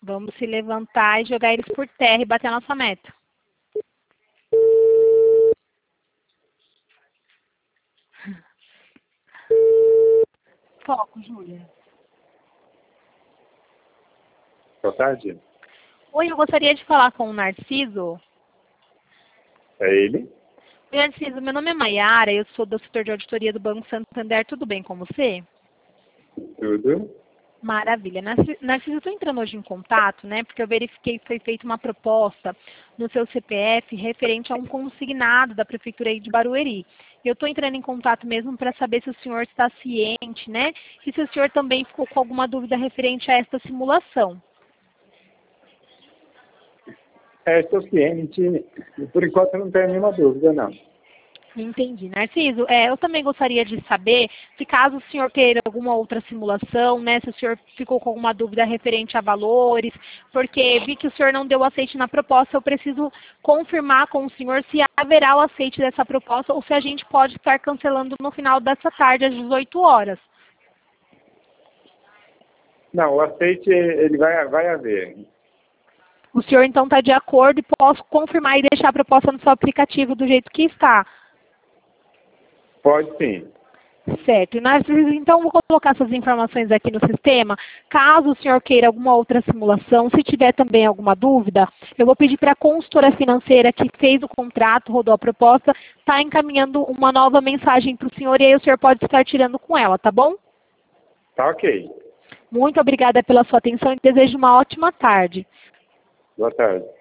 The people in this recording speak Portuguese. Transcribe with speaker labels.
Speaker 1: Vamos se levantar e jogar eles por terra e bater a nossa meta. Foco, Júlia.
Speaker 2: Boa tarde.
Speaker 1: Oi, eu gostaria de falar com o Narciso.
Speaker 2: É ele?
Speaker 1: Oi, Narciso, meu nome é Maiara, eu sou do setor de auditoria do Banco Santander. Tudo bem com você?
Speaker 2: Tudo?
Speaker 1: Maravilha. Narciso, eu estou entrando hoje em contato, né? Porque eu verifiquei que foi feita uma proposta no seu CPF referente a um consignado da Prefeitura aí de Barueri. Eu estou entrando em contato mesmo para saber se o senhor está ciente, né? E se o senhor também ficou com alguma dúvida referente a esta simulação.
Speaker 2: Estou ciente. Por enquanto eu não tenho nenhuma dúvida, não.
Speaker 1: Entendi. Narciso, eu também gostaria de saber se caso o senhor queira alguma outra simulação, né, se o senhor ficou com alguma dúvida referente a valores, porque vi que o senhor não deu aceite na proposta, eu preciso confirmar com o senhor se haverá o aceite dessa proposta ou se a gente pode estar cancelando no final dessa tarde, às 18 horas.
Speaker 2: Não, o aceite ele vai haver.
Speaker 1: O senhor então está de acordo e posso confirmar e deixar a proposta no seu aplicativo do jeito que está.
Speaker 2: Pode sim.
Speaker 1: Certo. Narciso, então, vou colocar essas informações aqui no sistema. Caso o senhor queira alguma outra simulação, se tiver também alguma dúvida, eu vou pedir para a consultora financeira que fez o contrato, rodou a proposta, está encaminhando uma nova mensagem para o senhor e aí o senhor pode estar tirando com ela, tá bom?
Speaker 2: Tá ok.
Speaker 1: Muito obrigada pela sua atenção e desejo uma ótima tarde.
Speaker 2: Boa tarde.